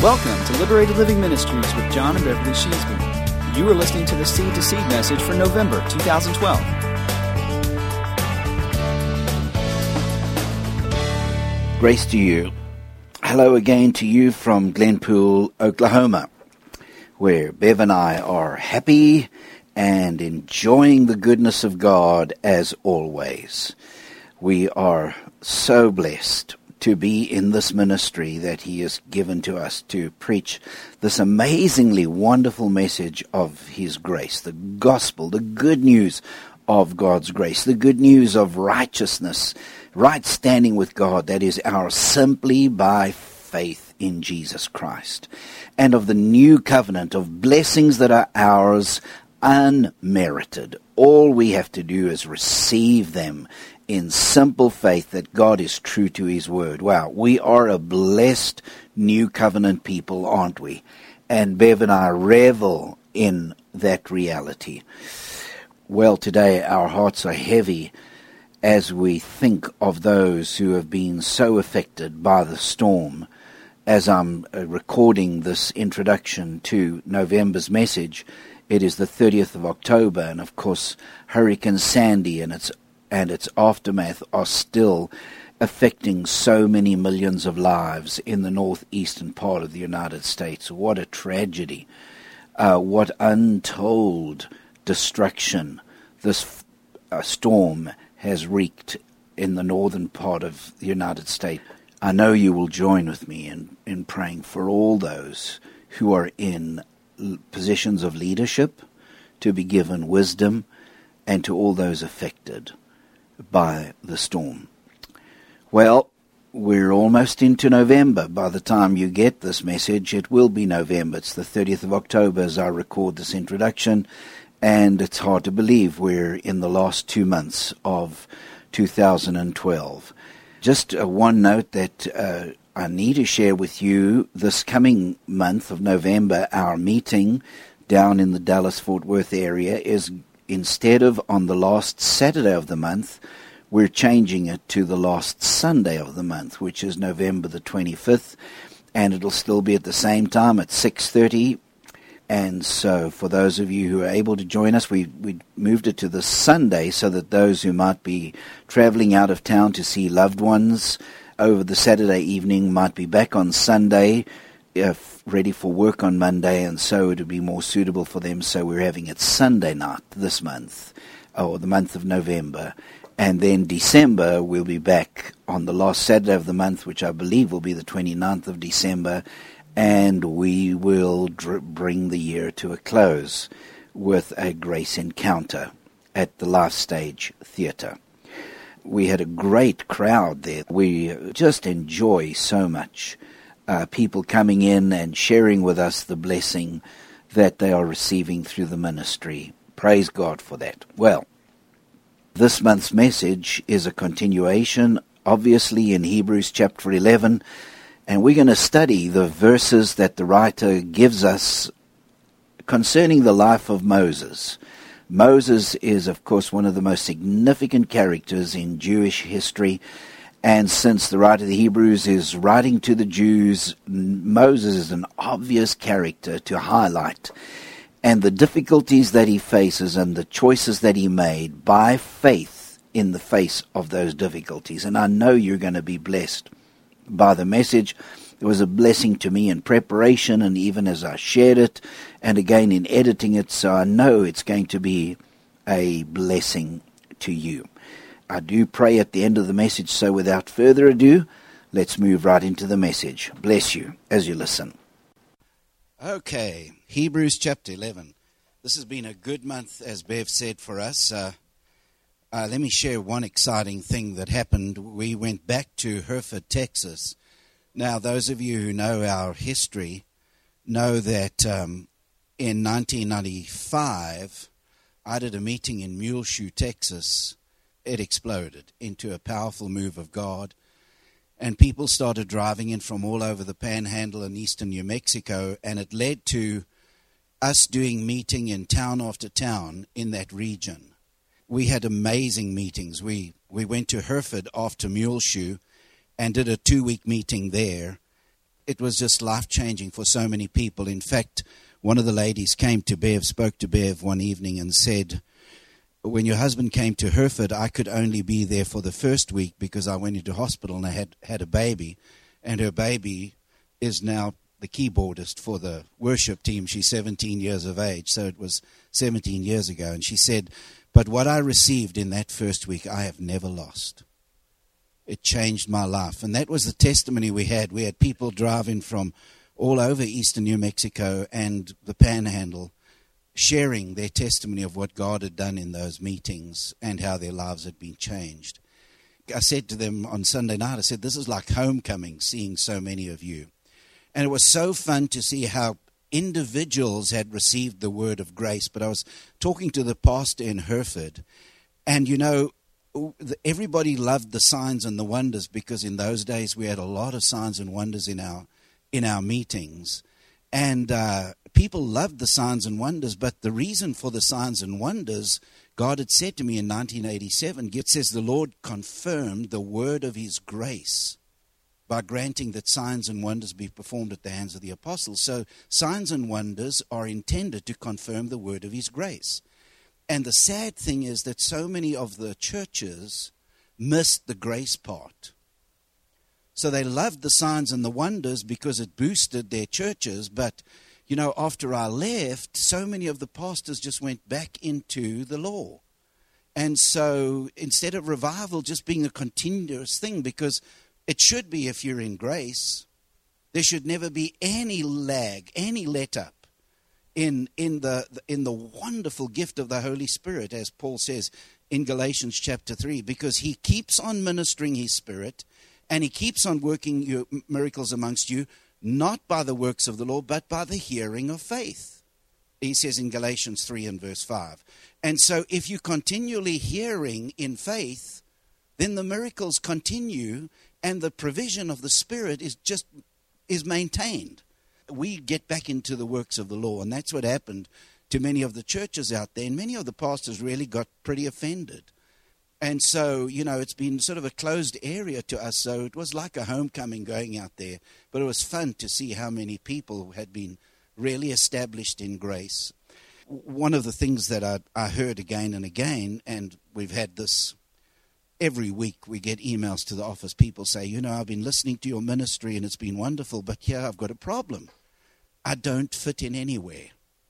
Welcome to Liberated Living Ministries with John and Beverly Sheasman. You are listening to the Seed to Seed message for November 2012. Grace to you. Hello again to you from Glenpool, Oklahoma, where Bev and I are happy and enjoying the goodness of God as always. We are so blessed to be in this ministry that He has given to us to preach this amazingly wonderful message of His grace, the gospel, the good news of God's grace, the good news of righteousness, right standing with God, that is ours simply by faith in Jesus Christ, and of the new covenant of blessings that are ours unmerited. All we have to do is receive them in simple faith that God is true to His word. Wow, we are a blessed new covenant people, aren't we? And Bev and I revel in that reality. Well, today our hearts are heavy as we think of those who have been so affected by the storm. As I'm recording this introduction to November's message, it is the 30th of October, and of course Hurricane Sandy and its aftermath are still affecting so many millions of lives in the northeastern part of the United States. What a tragedy. What untold destruction this storm has wreaked in the northern part of the United States. I know you will join with me in praying for all those who are in positions of leadership, to be given wisdom, and to all those affected by the storm. Well, we're almost into November. By the time you get this message, it will be November. It's the 30th of October as I record this introduction, and it's hard to believe we're in the last 2 months of 2012. Just one note that I need to share with you: this coming month of November, our meeting down in the Dallas-Fort Worth area is, instead of on the last Saturday of the month, we're changing it to the last Sunday of the month, which is November the 25th, and it'll still be at the same time at 6:30. And so for those of you who are able to join us, we moved it to the Sunday so that those who might be traveling out of town to see loved ones over the Saturday evening might be back on Sunday, ready for work on Monday, and so it would be more suitable for them. So we're having it Sunday night this month, or the month of November. And then December, we'll be back on the last Saturday of the month, which I believe will be the 29th of December, and we will bring the year to a close with a grace encounter at the Life Stage Theatre. We had a great crowd there. We just enjoy so much people coming in and sharing with us the blessing that they are receiving through the ministry. Praise God for that. Well, this month's message is a continuation, obviously, in Hebrews chapter 11, and we're going to study the verses that the writer gives us concerning the life of Moses. Moses is, of course, one of the most significant characters in Jewish history, and since the writer of the Hebrews is writing to the Jews, Moses is an obvious character to highlight, and the difficulties that he faces and the choices that he made by faith in the face of those difficulties. And I know you're going to be blessed by the message. It was a blessing to me in preparation and even as I shared it, and again in editing it, so I know it's going to be a blessing to you. I do pray at the end of the message, so without further ado, let's move right into the message. Bless you as you listen. Okay, Hebrews chapter 11. This has been a good month, as Bev said, for us. Let me share one exciting thing that happened. We went back to Hereford, Texas. Now, those of you who know our history know that in 1995, I did a meeting in Muleshoe, Texas. It exploded into a powerful move of God, and people started driving in from all over the Panhandle and eastern New Mexico, and it led to us doing meeting in town after town in that region. We had amazing meetings. We went to Hereford after Muleshoe and did a 2-week meeting there. it was just life-changing for so many people. In fact, one of the ladies spoke to Bev one evening and said, when your husband came to Hereford, I could only be there for the first week because I went into hospital and I had a baby. And her baby is now the keyboardist for the worship team. She's 17 years of age, so it was 17 years ago. And she said, but what I received in that first week, I have never lost. It changed my life. And that was the testimony we had. We had people driving from all over eastern New Mexico and the Panhandle, sharing their testimony of what God had done in those meetings and how their lives had been changed. I said to them on Sunday night, I said, this is like homecoming, seeing so many of you. And it was so fun to see how individuals had received the word of grace. But I was talking to the pastor in Hereford, and everybody loved the signs and the wonders, because in those days we had a lot of signs and wonders in our meetings. And people loved the signs and wonders, but the reason for the signs and wonders, God had said to me in 1987, it says the Lord confirmed the word of his grace by granting that signs and wonders be performed at the hands of the apostles. So signs and wonders are intended to confirm the word of his grace. And the sad thing is that so many of the churches missed the grace part. So they loved the signs and the wonders because it boosted their churches. But, after I left, so many of the pastors just went back into the law. And so instead of revival just being a continuous thing, because it should be, if you're in grace, there should never be any lag, any let up in the wonderful gift of the Holy Spirit, as Paul says in Galatians chapter 3, because he keeps on ministering his Spirit and he keeps on working miracles amongst you, not by the works of the law, but by the hearing of faith. He says in Galatians 3 and verse 5. And so if you're continually hearing in faith, then the miracles continue and the provision of the Spirit is maintained. We get back into the works of the law, and that's what happened to many of the churches out there, and many of the pastors really got pretty offended. And so, it's been sort of a closed area to us, so it was like a homecoming going out there, but it was fun to see how many people had been really established in grace. One of the things that I heard again and again, and we've had this every week, we get emails to the office. People say, I've been listening to your ministry and it's been wonderful, but here I've got a problem. I don't fit in anywhere.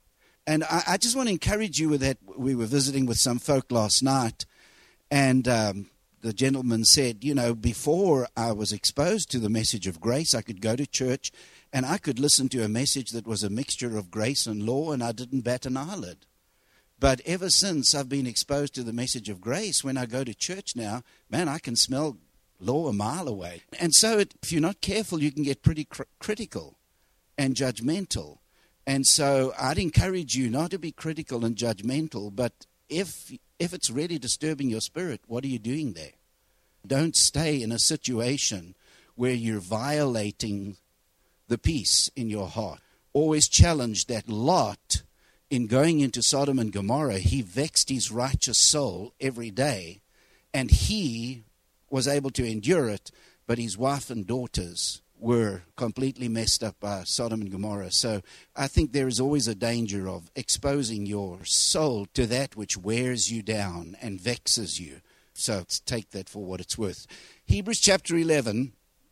And I just want to encourage you with that. We were visiting with some folk last night, and the gentleman said, before I was exposed to the message of grace, I could go to church and I could listen to a message that was a mixture of grace and law, and I didn't bat an eyelid. But ever since I've been exposed to the message of grace, when I go to church now, man, I can smell law a mile away. And so if you're not careful, you can get pretty critical and judgmental. And so I'd encourage you not to be critical and judgmental, but if it's really disturbing your spirit, what are you doing there? Don't stay in a situation where you're violating the peace in your heart. Always challenge that Lot. In going into Sodom and Gomorrah, he vexed his righteous soul every day, and he was able to endure it, but his wife and daughters were completely messed up by Sodom and Gomorrah. So I think there is always a danger of exposing your soul to that which wears you down and vexes you. So let's take that for what it's worth. Hebrews chapter 11,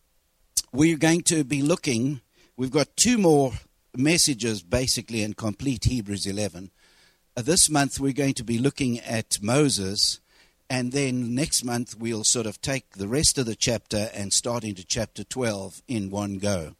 we're going to be looking, we've got two more messages basically and complete Hebrews 11. This month we're going to be looking at Moses, and then next month we'll sort of take the rest of the chapter and start into chapter 12 in one go.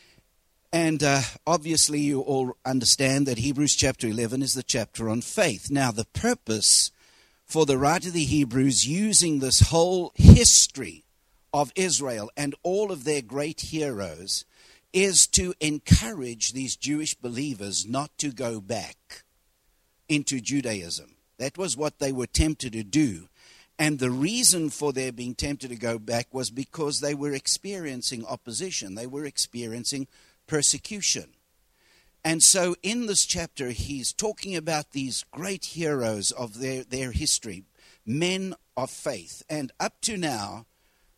And obviously you all understand that Hebrews chapter 11 is the chapter on faith. Now the purpose for the writer of the Hebrews using this whole history of Israel and all of their great heroes is to encourage these Jewish believers not to go back into Judaism. That was what they were tempted to do. And the reason for their being tempted to go back was because they were experiencing opposition. They were experiencing persecution. And so in this chapter, he's talking about these great heroes of their history, men of faith. And up to now,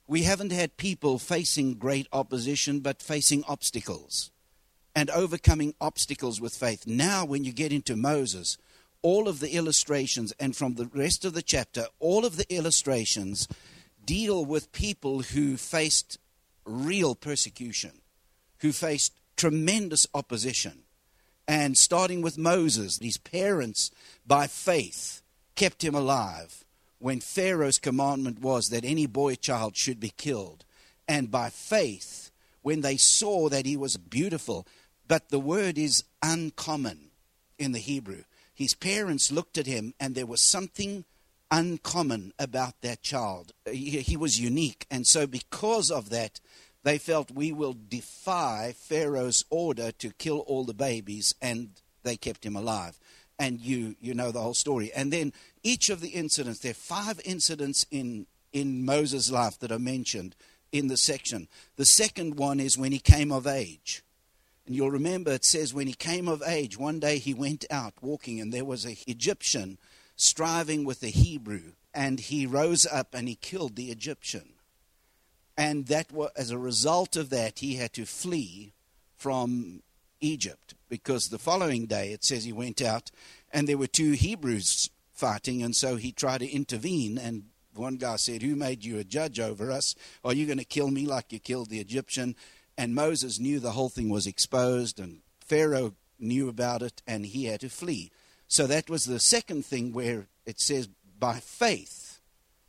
We haven't had people facing great opposition, but facing obstacles and overcoming obstacles with faith. Now, when you get into Moses, all of the illustrations, and from the rest of the chapter, all of the illustrations deal with people who faced real persecution, who faced tremendous opposition. And starting with Moses, his parents, by faith, kept him alive when Pharaoh's commandment was that any boy child should be killed. And by faith, when they saw that he was beautiful, but the word is uncommon in the Hebrew. His parents looked at him, and there was something uncommon about that child. He was unique. And so because of that, they felt, we will defy Pharaoh's order to kill all the babies, and they kept him alive. And you know the whole story. And then each of the incidents, there are 5 incidents in Moses' life that are mentioned in the section. The second one is when he came of age. And you'll remember it says when he came of age, one day he went out walking, and there was an Egyptian striving with a Hebrew, and he rose up and he killed the Egyptian. And that was, as a result of that, he had to flee from Egypt, because the following day it says he went out and there were 2 Hebrews fighting, and so he tried to intervene, and one guy said, who made you a judge over us? Are you going to kill me like you killed the Egyptian? And Moses knew the whole thing was exposed, and Pharaoh knew about it, and he had to flee. So that was the second thing where it says by faith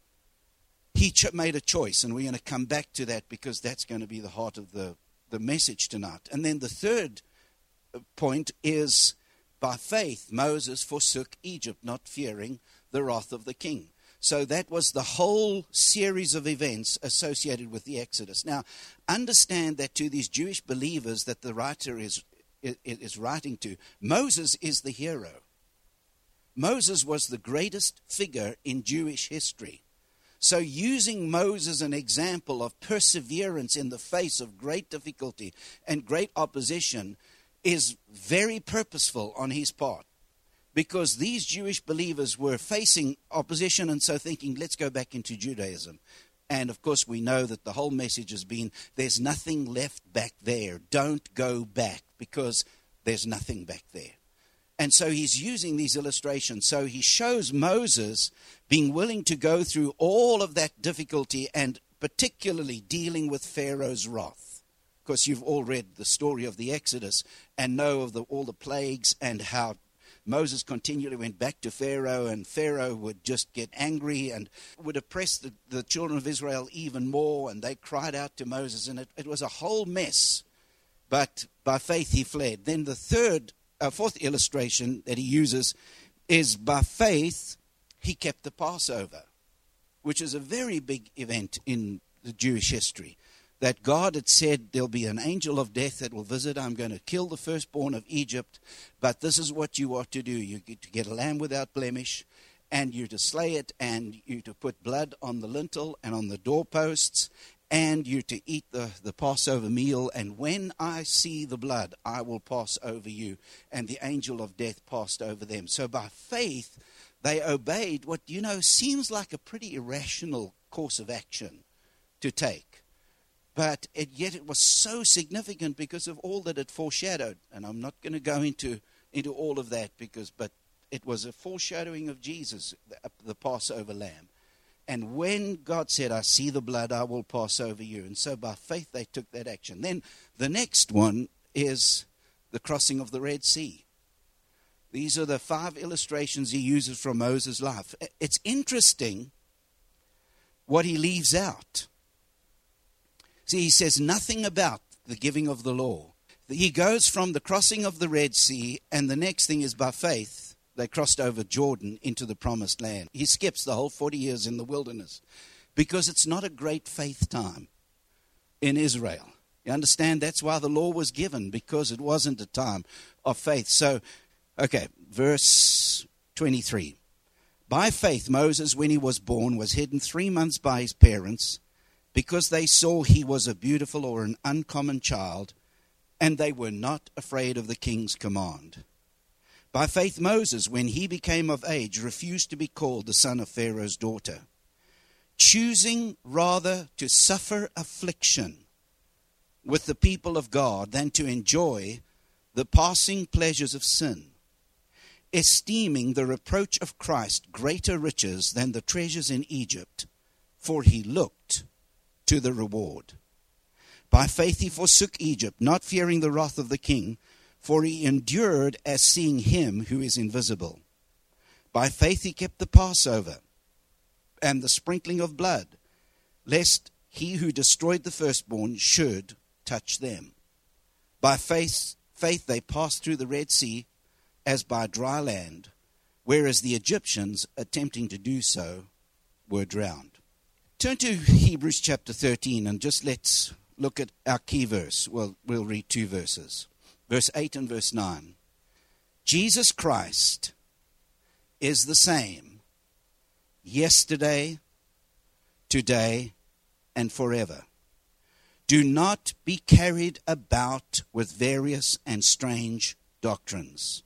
he made a choice, and we're going to come back to that because that's going to be the heart of the message tonight. And then the third point is by faith Moses forsook Egypt, not fearing the wrath of the king. So that was the whole series of events associated with the Exodus. Now, understand that to these Jewish believers that the writer is writing to, Moses is the hero. Moses was the greatest figure in Jewish history. So using Moses as an example of perseverance in the face of great difficulty and great opposition is very purposeful on his part, because these Jewish believers were facing opposition and so thinking, let's go back into Judaism. And of course we know that the whole message has been, there's nothing left back there. Don't go back, because there's nothing back there. And so he's using these illustrations. So he shows Moses being willing to go through all of that difficulty, and particularly dealing with Pharaoh's wrath. Of course, you've all read the story of the Exodus and know of all the plagues, and how Moses continually went back to Pharaoh, and Pharaoh would just get angry and would oppress the children of Israel even more, and they cried out to Moses, and it was a whole mess. But by faith he fled. Then the fourth illustration that he uses is by faith he kept the Passover, which is a very big event in the Jewish history. That God had said there'll be an angel of death that will visit. I'm going to kill the firstborn of Egypt, but this is what you ought to do. You get to get a lamb without blemish, and you're to slay it, and you're to put blood on the lintel and on the doorposts, and you're to eat the Passover meal. And when I see the blood, I will pass over you. And the angel of death passed over them. So by faith, they obeyed what, seems like a pretty irrational course of action to take. But yet it was so significant because of all that it foreshadowed. And I'm not going to go into all of that, but it was a foreshadowing of Jesus, the Passover lamb. And when God said, I see the blood, I will pass over you. And so by faith they took that action. Then the next one is the crossing of the Red Sea. These are the 5 illustrations he uses from Moses' life. It's interesting what he leaves out. See, he says nothing about the giving of the law. He goes from the crossing of the Red Sea, and the next thing is by faith they crossed over Jordan into the promised land. He skips the whole 40 years in the wilderness because it's not a great faith time in Israel. You understand? That's why the law was given, because it wasn't a time of faith. So, okay, verse 23. By faith, Moses, when he was born, was hidden 3 months by his parents, because they saw he was a beautiful or an uncommon child, and they were not afraid of the king's command. By faith, Moses, when he became of age, refused to be called the son of Pharaoh's daughter. choosing rather to suffer affliction with the people of God than to enjoy the passing pleasures of sin, esteeming the reproach of Christ greater riches than the treasures in Egypt, for he looked to the reward. By faith he forsook Egypt, not fearing the wrath of the king, for he endured as seeing him who is invisible. By faith he kept the Passover and the sprinkling of blood, lest he who destroyed the firstborn should touch them. By faith they passed through the Red Sea as by dry land, whereas the Egyptians, attempting to do so, were drowned. Turn to Hebrews chapter 13 and just let's look at our key verse. Well, we'll read two verses. Verse 8 and verse 9. Jesus Christ is the same yesterday, today, and forever. Do not be carried about with various and strange doctrines.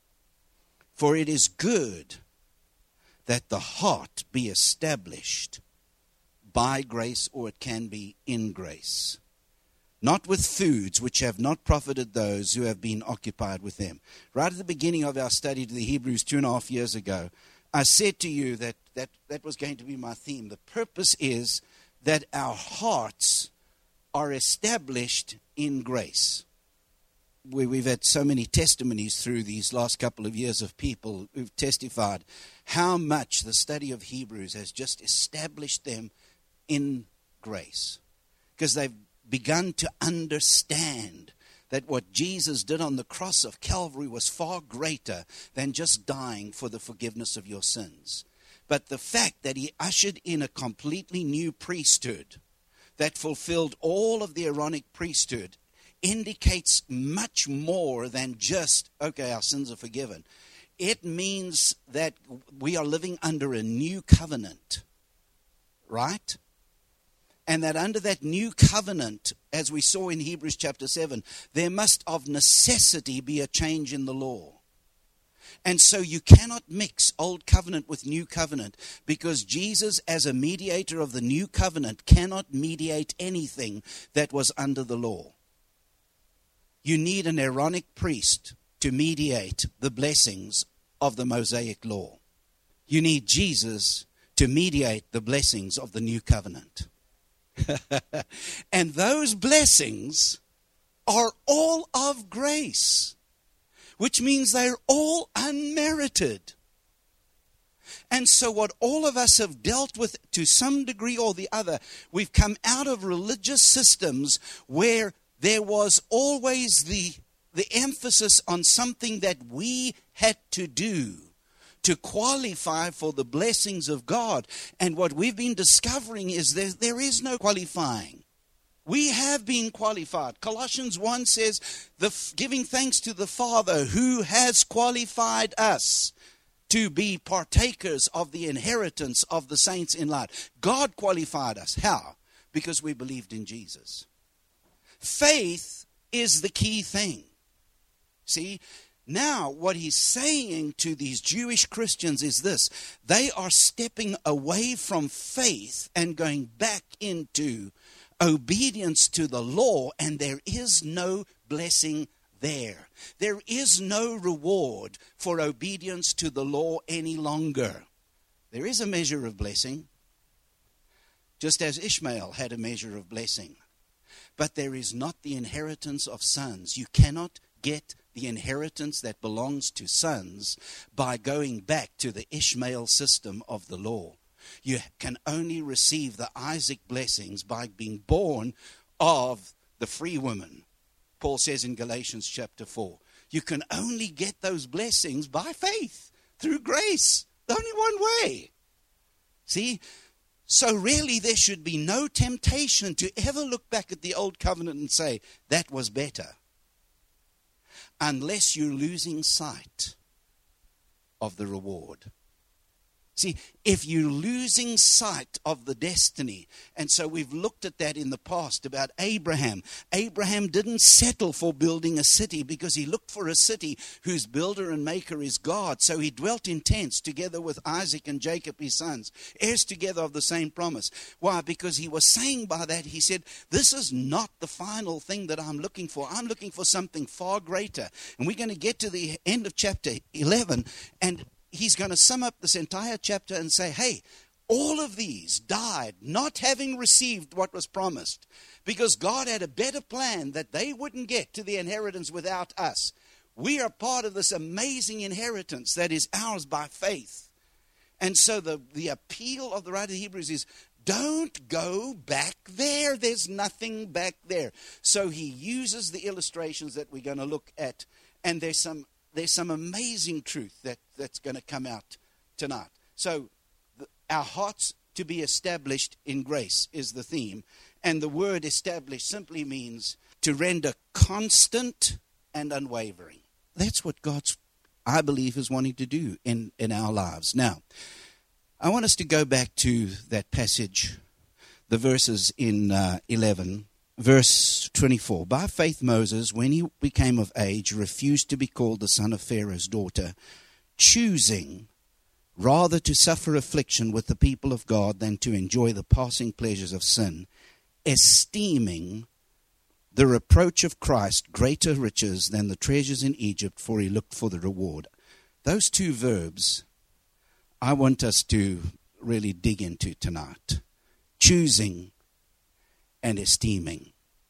For it is good that the heart be established by grace, or it can be in grace, not with foods which have not profited those who have been occupied with them. Right at the beginning of our study to the Hebrews 2.5 years ago, I said to you that was going to be my theme. The purpose is that our hearts are established in grace. We've had so many testimonies through these last couple of years of people who've testified how much the study of Hebrews has just established them in grace, because they've begun to understand that what Jesus did on the cross of Calvary was far greater than just dying for the forgiveness of your sins. But the fact that he ushered in a completely new priesthood that fulfilled all of the Aaronic priesthood indicates much more than just, okay, our sins are forgiven. It means that we are living under a new covenant, right? And that under that new covenant, as we saw in Hebrews chapter 7, there must of necessity be a change in the law. And so you cannot mix old covenant with new covenant, because Jesus, as a mediator of the new covenant, cannot mediate anything that was under the law. You need an Aaronic priest to mediate the blessings of the Mosaic law. You need Jesus to mediate the blessings of the new covenant. And those blessings are all of grace, which means they're all unmerited. And so what all of us have dealt with to some degree or the other, we've come out of religious systems where there was always the emphasis on something that we had to do to qualify for the blessings of God. And what we've been discovering is there is no qualifying. We have been qualified. Colossians 1 says, giving thanks to the Father who has qualified us to be partakers of the inheritance of the saints in light. God qualified us. How? Because we believed in Jesus. Faith is the key thing. See? Now, what he's saying to these Jewish Christians is this. They are stepping away from faith and going back into obedience to the law, and there is no blessing there. There is no reward for obedience to the law any longer. There is a measure of blessing, just as Ishmael had a measure of blessing. But there is not the inheritance of sons. You cannot get the inheritance that belongs to sons by going back to the Ishmael system of the law. You can only receive the Isaac blessings by being born of the free woman. Paul says in Galatians chapter 4, you can only get those blessings by faith, through grace. Only one way. See? So really there should be no temptation to ever look back at the old covenant and say, that was better. Unless you're losing sight of the reward. See, if you're losing sight of the destiny, and so we've looked at that in the past about Abraham. Abraham didn't settle for building a city because he looked for a city whose builder and maker is God. So he dwelt in tents together with Isaac and Jacob, his sons, heirs together of the same promise. Why? Because he was saying by that, he said, this is not the final thing that I'm looking for. I'm looking for something far greater. And we're going to get to the end of chapter 11, and he's going to sum up this entire chapter and say, hey, all of these died not having received what was promised because God had a better plan that they wouldn't get to the inheritance without us. We are part of this amazing inheritance that is ours by faith. And so the appeal of the writer of Hebrews is, don't go back there. There's nothing back there. So he uses the illustrations that we're going to look at, and there's some amazing truth that's going to come out tonight. So our hearts to be established in grace is the theme. And the word established simply means to render constant and unwavering. That's what God's, I believe, is wanting to do in our lives. Now, I want us to go back to that passage, the verses in 11. Verse 24, by faith Moses, when he became of age, refused to be called the son of Pharaoh's daughter, choosing rather to suffer affliction with the people of God than to enjoy the passing pleasures of sin, esteeming the reproach of Christ greater riches than the treasures in Egypt, for he looked for the reward. Those two verbs I want us to really dig into tonight. Choosing and esteeming.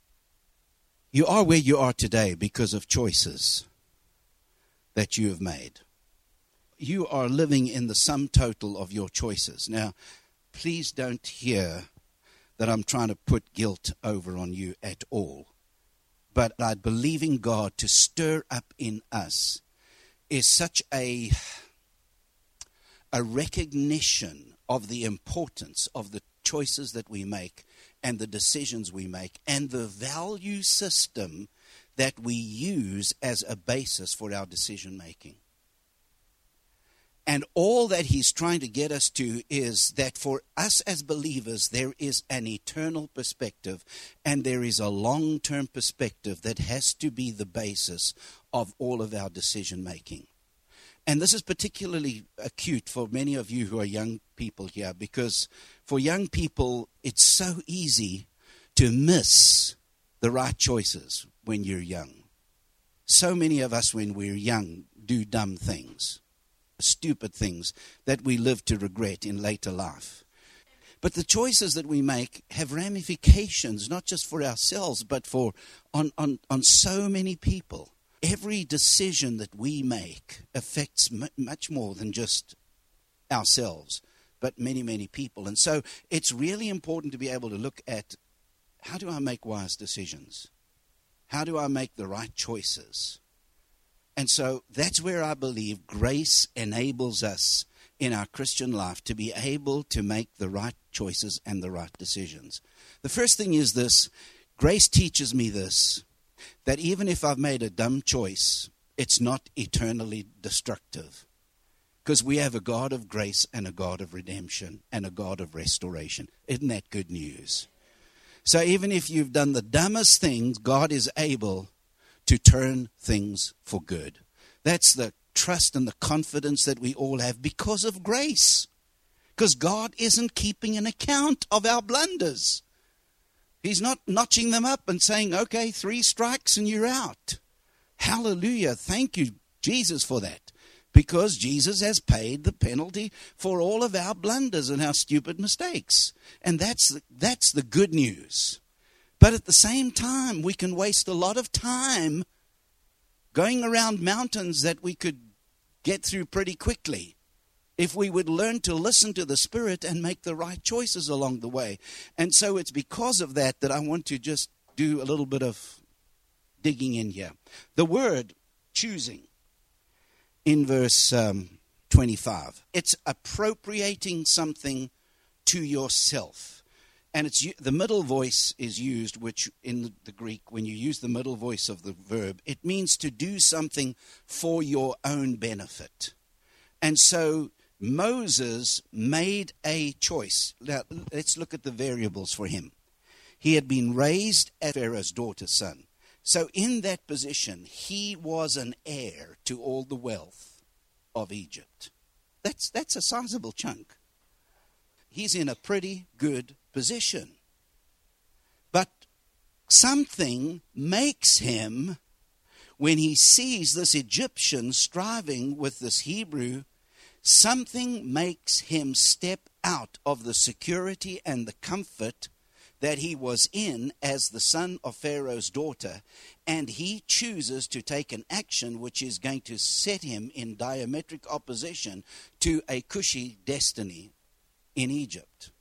You are where you are today because of choices that you have made. You are living in the sum total of your choices. Now, please don't hear that I'm trying to put guilt over on you at all. But I believe in God to stir up in us is such a recognition of the importance of the choices that we make and the decisions we make and the value system that we use as a basis for our decision making. And all that he's trying to get us to is that for us as believers, there is an eternal perspective and there is a long-term perspective that has to be the basis of all of our decision making. And this is particularly acute for many of you who are young people here, because for young people, it's so easy to miss the right choices when you're young. So many of us, when we're young, do dumb things, stupid things that we live to regret in later life. But the choices that we make have ramifications, not just for ourselves, but for on so many people. Every decision that we make affects much more than just ourselves, but many, many people. And so it's really important to be able to look at, how do I make wise decisions? How do I make the right choices? And so that's where I believe grace enables us in our Christian life to be able to make the right choices and the right decisions. The first thing is this: grace teaches me this, that even if I've made a dumb choice, it's not eternally destructive. Because we have a God of grace and a God of redemption and a God of restoration. Isn't that good news? So even if you've done the dumbest things, God is able to turn things for good. That's the trust and the confidence that we all have because of grace. Because God isn't keeping an account of our blunders. He's not notching them up and saying, okay, 3 strikes and you're out. Hallelujah. Thank you, Jesus, for that. Because Jesus has paid the penalty for all of our blunders and our stupid mistakes. And that's the good news. But at the same time, we can waste a lot of time going around mountains that we could get through pretty quickly if we would learn to listen to the Spirit and make the right choices along the way. And so it's because of that that I want to just do a little bit of digging in here. The word choosing in verse 25, it's appropriating something to yourself. And it's the middle voice is used, which in the Greek, when you use the middle voice of the verb, it means to do something for your own benefit. And so Moses made a choice. Now, let's look at the variables for him. He had been raised as Pharaoh's daughter's son. So in that position, he was an heir to all the wealth of Egypt. That's a sizable chunk. He's in a pretty good position. But something makes him, when he sees this Egyptian striving with this Hebrew, something makes him step out of the security and the comfort that he was in as the son of Pharaoh's daughter, and he chooses to take an action which is going to set him in diametric opposition to a cushy destiny in Egypt.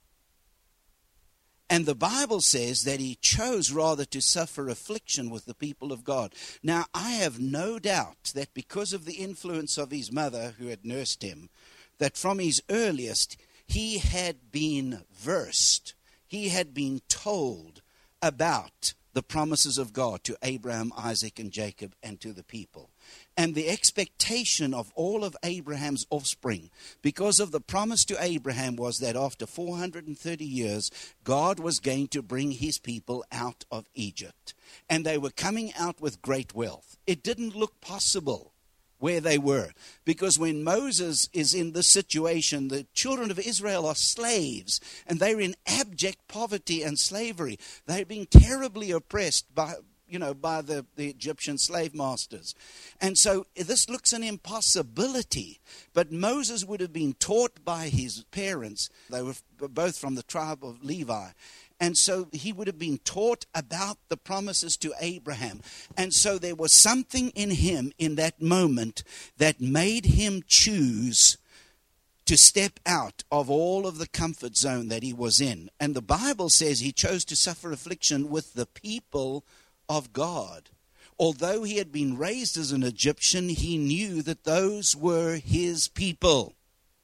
And the Bible says that he chose rather to suffer affliction with the people of God. Now, I have no doubt that because of the influence of his mother who had nursed him, that from his earliest, he had been versed. He had been told about the promises of God to Abraham, Isaac, and Jacob, and to the people. And the expectation of all of Abraham's offspring, because of the promise to Abraham, was that after 430 years, God was going to bring his people out of Egypt. And they were coming out with great wealth. It didn't look possible where they were, because when Moses is in this situation, the children of Israel are slaves, and they're in abject poverty and slavery. They're being terribly oppressed by the Egyptian slave masters. And so this looks an impossibility. But Moses would have been taught by his parents. They were both from the tribe of Levi. And so he would have been taught about the promises to Abraham. And so there was something in him in that moment that made him choose to step out of all of the comfort zone that he was in. And the Bible says he chose to suffer affliction with the people of God. Although he had been raised as an Egyptian, he knew that those were his people.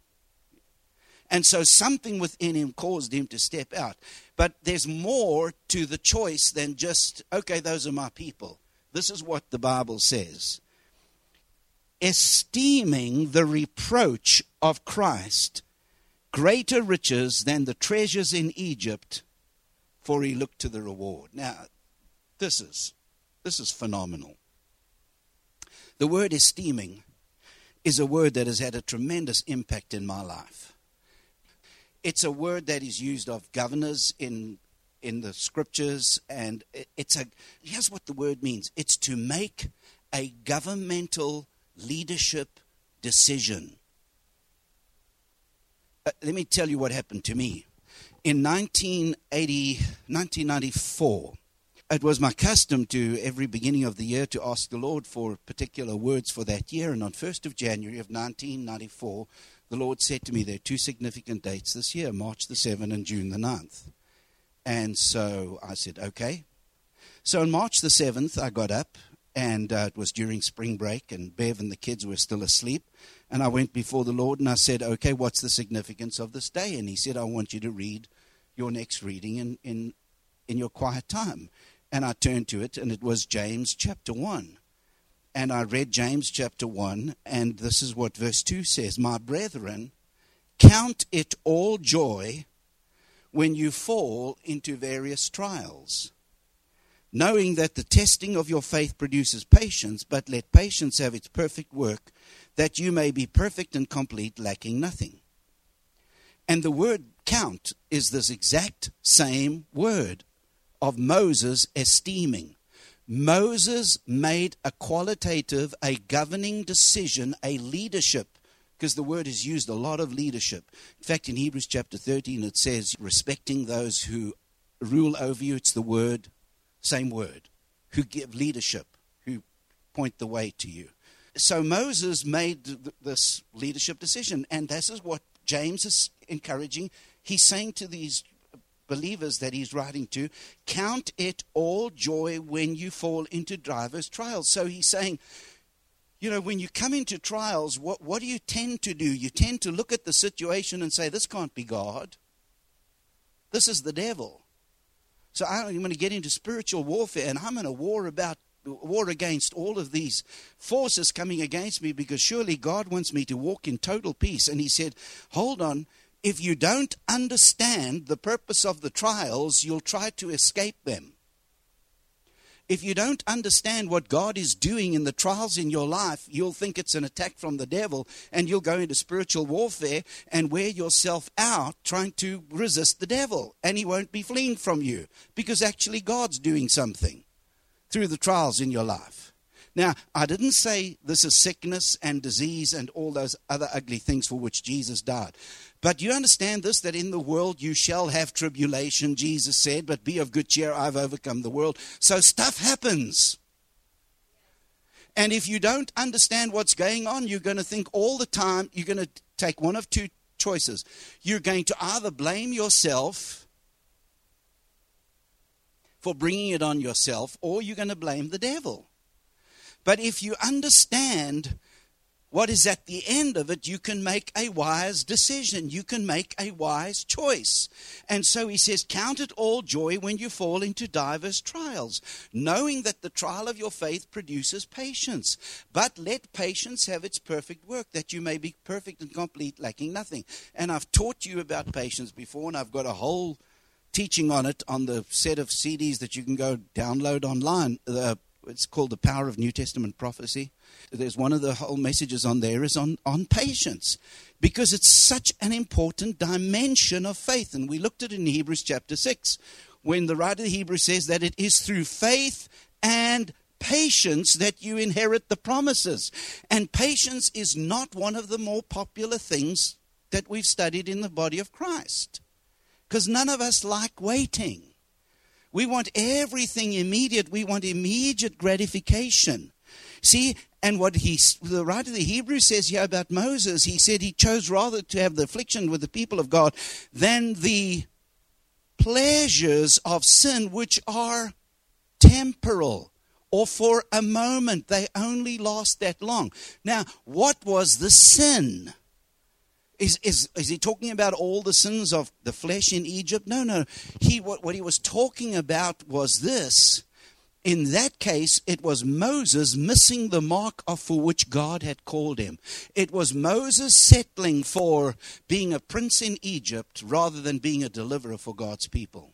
And so something within him caused him to step out. But there's more to the choice than just, okay, those are my people. This is what the Bible says. Esteeming the reproach of Christ greater riches than the treasures in Egypt, for he looked to the reward. Now, this is phenomenal. The word esteeming is a word that has had a tremendous impact in my life. It's a word that is used of governors in the scriptures, and here's what the word means. It's to make a governmental leadership decision. Let me tell you what happened to me. In 1994, it was my custom to, every beginning of the year, to ask the Lord for particular words for that year. And on 1st of January of 1994, the Lord said to me, there are two significant dates this year, March the 7th and June the 9th. And so I said, okay. So on March the 7th, I got up, and it was during spring break, and Bev and the kids were still asleep. And I went before the Lord, and I said, okay, what's the significance of this day? And he said, I want you to read your next reading in your quiet time. And I turned to it, and it was James chapter 1. And I read James chapter 1, and this is what verse 2 says. My brethren, count it all joy when you fall into various trials, knowing that the testing of your faith produces patience, but let patience have its perfect work, that you may be perfect and complete, lacking nothing. And the word count is this exact same word of Moses esteeming. Moses made a qualitative, a governing decision, a leadership, because the word is used a lot of leadership. In fact, in Hebrews chapter 13, it says, respecting those who rule over you, it's the word, same word, who give leadership, who point the way to you. So Moses made this leadership decision, and this is what James is encouraging. He's saying to these believers that he's writing to, count it all joy when you fall into diverse trials. So he's saying, when you come into trials, what do you tend to do? You tend to look at the situation and say, this can't be God. This is the devil. So I'm going to get into spiritual warfare, and I'm in a war about war against all of these forces coming against me, because surely God wants me to walk in total peace. And he said, hold on, if you don't understand the purpose of the trials, you'll try to escape them. If you don't understand what God is doing in the trials in your life, you'll think it's an attack from the devil, and you'll go into spiritual warfare and wear yourself out trying to resist the devil. And he won't be fleeing from you, because actually God's doing something through the trials in your life. Now, I didn't say this is sickness and disease and all those other ugly things for which Jesus died. But you understand this, that in the world you shall have tribulation, Jesus said, but be of good cheer, I've overcome the world. So stuff happens. And if you don't understand what's going on, you're going to think all the time, you're going to take one of two choices. You're going to either blame yourself for bringing it on yourself, or you're going to blame the devil. But if you understand what is at the end of it, you can make a wise decision. You can make a wise choice. And so he says, count it all joy when you fall into diverse trials, knowing that the trial of your faith produces patience. But let patience have its perfect work, that you may be perfect and complete, lacking nothing. And I've taught you about patience before, and I've got a whole teaching on it on the set of CDs that you can go download online. It's called The Power of New Testament Prophecy. There's one of the whole messages on there is on patience, because it's such an important dimension of faith. And we looked at it in Hebrews chapter 6, when the writer of the Hebrews says that it is through faith and patience that you inherit the promises. And patience is not one of the more popular things that we've studied in the body of Christ, because none of us like waiting. We want everything immediate. We want immediate gratification. See, and what the writer of the Hebrews says here about Moses, he said he chose rather to have the affliction with the people of God than the pleasures of sin, which are temporal, or for a moment. They only last that long. Now, what was the sin? Is he talking about all the sins of the flesh in Egypt? No. What he was talking about was this. In that case, it was Moses missing the mark for which God had called him. It was Moses settling for being a prince in Egypt rather than being a deliverer for God's people.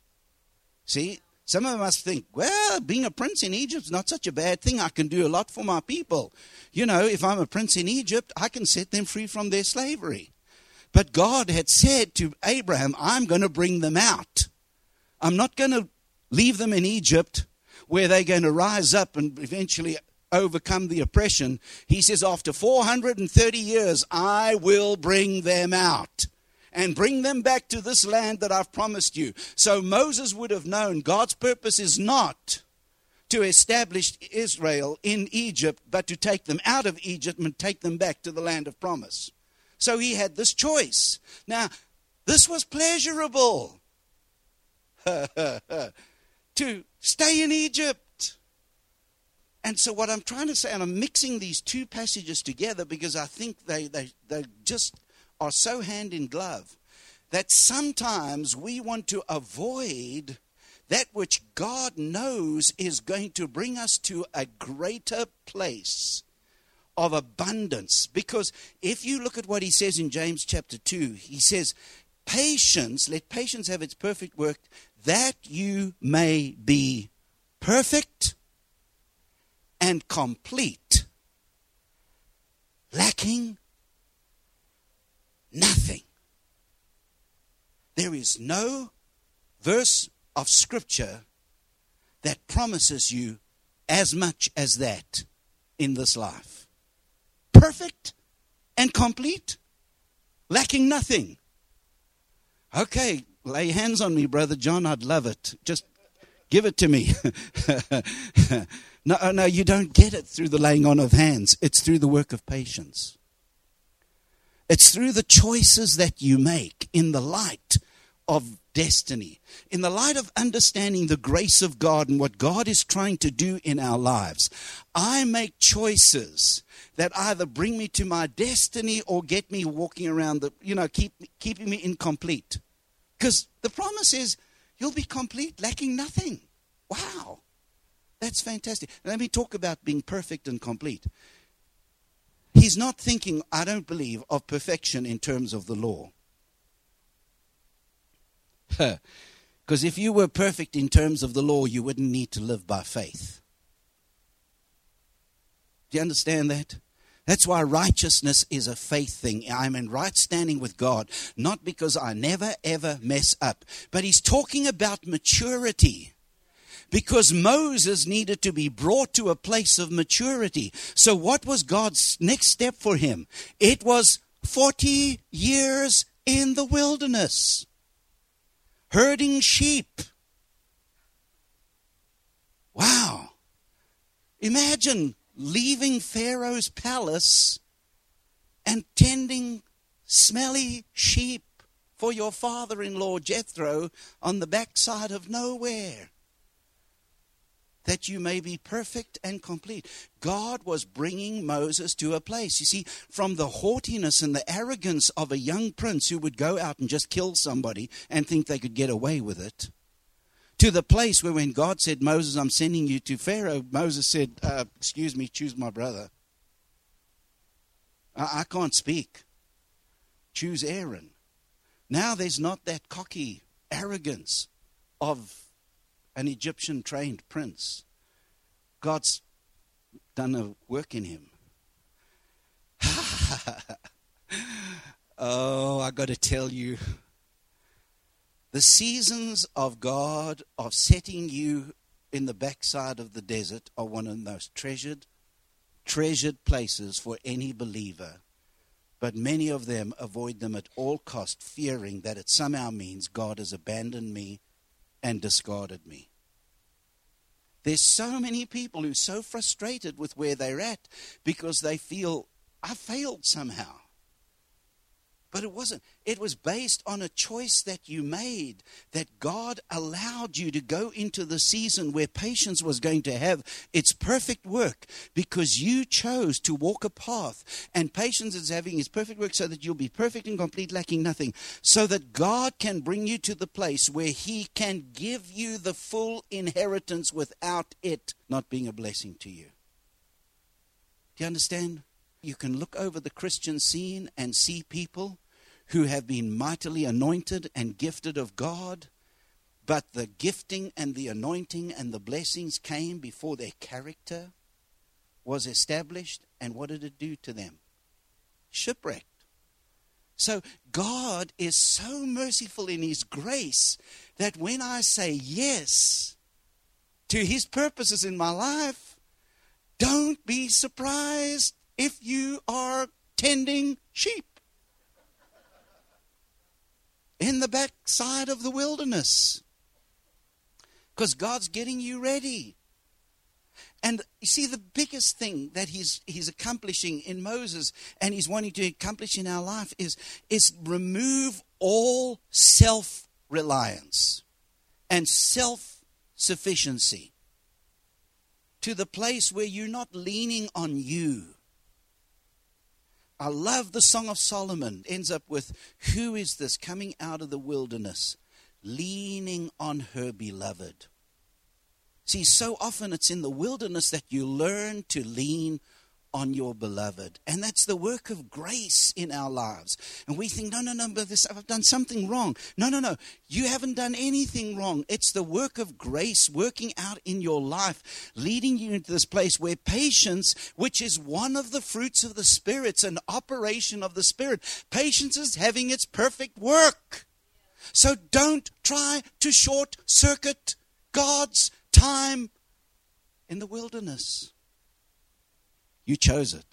See? Some of us think, well, being a prince in Egypt is not such a bad thing. I can do a lot for my people. You know, if I'm a prince in Egypt, I can set them free from their slavery. But God had said to Abraham, I'm going to bring them out. I'm not going to leave them in Egypt where they're going to rise up and eventually overcome the oppression. He says, after 430 years, I will bring them out and bring them back to this land that I've promised you. So Moses would have known God's purpose is not to establish Israel in Egypt, but to take them out of Egypt and take them back to the land of promise. So he had this choice. Now, this was pleasurable to stay in Egypt. And so what I'm trying to say, and I'm mixing these two passages together because I think they just are so hand in glove, that sometimes we want to avoid that which God knows is going to bring us to a greater place of abundance. Because if you look at what he says in James chapter 2, he says, patience, let patience have its perfect work, that you may be perfect and complete, lacking nothing. There is no verse of Scripture that promises you as much as that in this life. Perfect and complete, lacking nothing. Okay, lay hands on me, Brother John. I'd love it. Just give it to me. No, you don't get it through the laying on of hands. It's through the work of patience. It's through the choices that you make in the light of destiny, in the light of understanding the grace of God and what God is trying to do in our lives. I make choices that either bring me to my destiny or get me walking around keeping me incomplete. Because the promise is you'll be complete, lacking nothing. Wow. That's fantastic. Let me talk about being perfect and complete. He's not thinking, I don't believe, of perfection in terms of the law. Because if you were perfect in terms of the law, you wouldn't need to live by faith. Do you understand that? That's why righteousness is a faith thing. I'm in right standing with God, not because I never, ever mess up. But he's talking about maturity. Because Moses needed to be brought to a place of maturity. So what was God's next step for him? It was 40 years in the wilderness, herding sheep. Wow. Imagine leaving Pharaoh's palace and tending smelly sheep for your father-in-law Jethro on the backside of nowhere, that you may be perfect and complete. God was bringing Moses to a place, you see, from the haughtiness and the arrogance of a young prince who would go out and just kill somebody and think they could get away with it, to the place where when God said, Moses, I'm sending you to Pharaoh, Moses said, excuse me, choose my brother. I can't speak. Choose Aaron. Now there's not that cocky arrogance of an Egyptian trained prince. God's done a work in him. Oh, I got to tell you, the seasons of God of setting you in the backside of the desert are one of the most treasured places for any believer. But many of them avoid them at all cost, fearing that it somehow means God has abandoned me and discarded me. There's so many people who are so frustrated with where they're at because they feel, I failed somehow. But it wasn't. It was based on a choice that you made, that God allowed you to go into the season where patience was going to have its perfect work because you chose to walk a path. And patience is having its perfect work so that you'll be perfect and complete, lacking nothing. So that God can bring you to the place where he can give you the full inheritance without it not being a blessing to you. Do you understand? You can look over the Christian scene and see people who have been mightily anointed and gifted of God, but the gifting and the anointing and the blessings came before their character was established. And what did it do to them? Shipwrecked. So God is so merciful in his grace that when I say yes to his purposes in my life, don't be surprised if you are tending sheep in the backside of the wilderness, because God's getting you ready. And you see, the biggest thing that he's accomplishing in Moses and he's wanting to accomplish in our life is remove all self-reliance and self-sufficiency to the place where you're not leaning on you. I love the Song of Solomon. It ends up with, who is this coming out of the wilderness, leaning on her beloved? See, so often it's in the wilderness that you learn to lean on your beloved. And that's the work of grace in our lives. And we think, no, but I've done something wrong. No. You haven't done anything wrong. It's the work of grace working out in your life, leading you into this place where patience, which is one of the fruits of the Spirit, it's an operation of the Spirit. Patience is having its perfect work. So don't try to short circuit God's time in the wilderness. You chose it.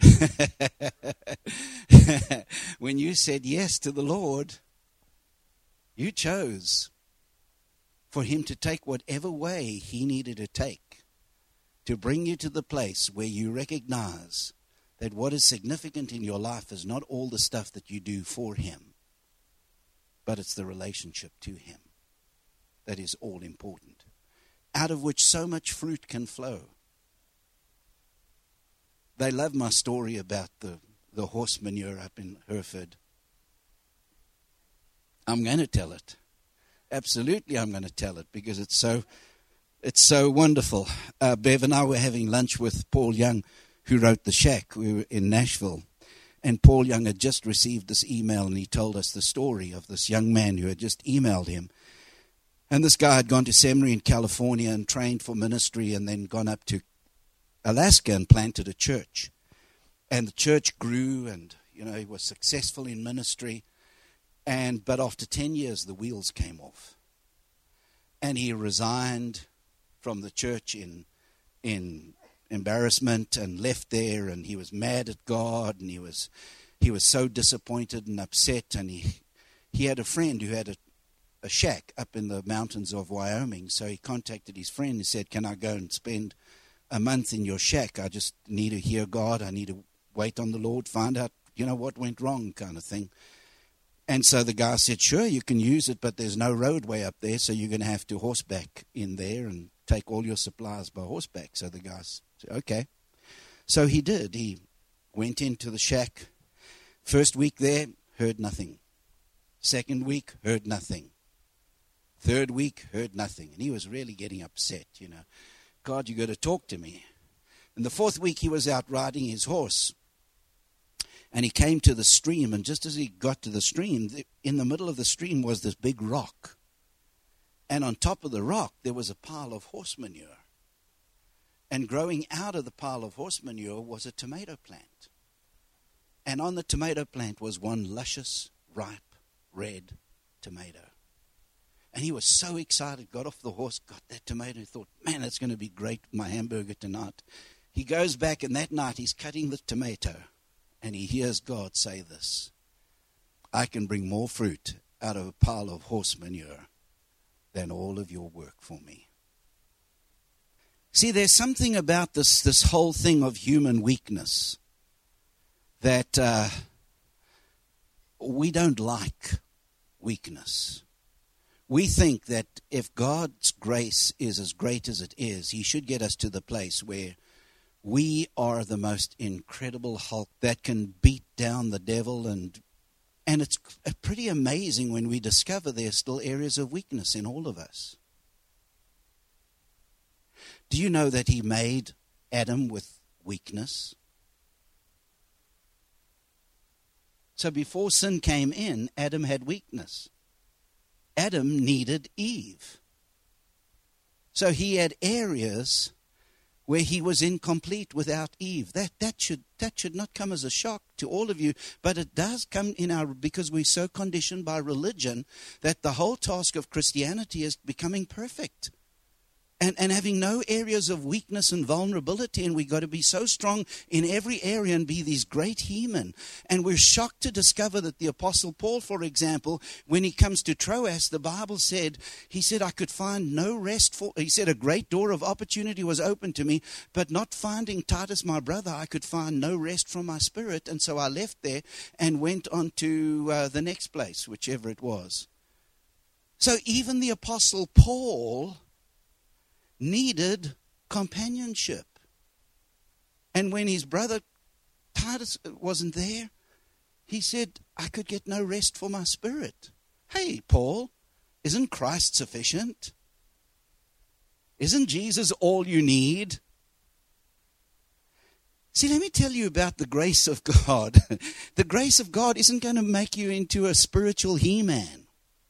When you said yes to the Lord, you chose for him to take whatever way he needed to take to bring you to the place where you recognize that what is significant in your life is not all the stuff that you do for him, but it's the relationship to him that is all important, out of which so much fruit can flow. They love my story about the horse manure up in Hereford. I'm going to tell it. Absolutely, I'm going to tell it because it's so It's so wonderful. Bev and I were having lunch with Paul Young, who wrote The Shack. We were in Nashville. And Paul Young had just received this email, and he told us the story of this young man who had just emailed him. And this guy had gone to seminary in California and trained for ministry, and then gone up to Alaska and planted a church. And the church grew, and he was successful in ministry. But after 10 years, the wheels came off. And he resigned from the church in embarrassment and left there, and he was mad at God, and he was so disappointed and upset. And he had a friend who had a shack up in the mountains of Wyoming. So he contacted his friend and said, "Can I go and spend a month in your shack? I just need to hear God. I need to wait on the Lord, find out, what went wrong," kind of thing. And so the guy said, "Sure, you can use it, but there's no roadway up there, so you're going to have to horseback in there and take all your supplies by horseback." So the guy said, "Okay." So he did. He went into the shack. First week there, heard nothing. Second week, heard nothing. Third week, heard nothing. And he was really getting upset, "God, you got to talk to me." And the fourth week, he was out riding his horse. And he came to the stream, and just as he got to the stream, in the middle of the stream was this big rock. And on top of the rock, there was a pile of horse manure. And growing out of the pile of horse manure was a tomato plant. And on the tomato plant was one luscious, ripe, red tomato. And he was so excited, got off the horse, got that tomato, and thought, "Man, that's going to be great with my hamburger tonight." He goes back, and that night he's cutting the tomato. And he hears God say this: "I can bring more fruit out of a pile of horse manure than all of your work for me." See, there's something about this whole thing of human weakness that we don't like weakness. We think that if God's grace is as great as it is, he should get us to the place where we are the most incredible Hulk that can beat down the devil. And it's pretty amazing when we discover there's still areas of weakness in all of us. Do you know that he made Adam with weakness? So before sin came in, Adam had weakness. Adam needed Eve. So he had areas where he was incomplete without Eve. That should not come as a shock to all of you, but it does come because we're so conditioned by religion that the whole task of Christianity is becoming perfect. And having no areas of weakness and vulnerability, and we've got to be so strong in every area and be these great he-men. And we're shocked to discover that the Apostle Paul, for example, when he comes to Troas, the Bible said, "I could find no rest for," he said, "a great door of opportunity was open to me, but not finding Titus my brother, I could find no rest from my spirit. And so I left there and went on to the next place," whichever it was. So even the Apostle Paul needed companionship. And when his brother Titus wasn't there, he said, "I could get no rest for my spirit." Hey, Paul, isn't Christ sufficient? Isn't Jesus all you need? See, let me tell you about the grace of God. The grace of God isn't going to make you into a spiritual he-man.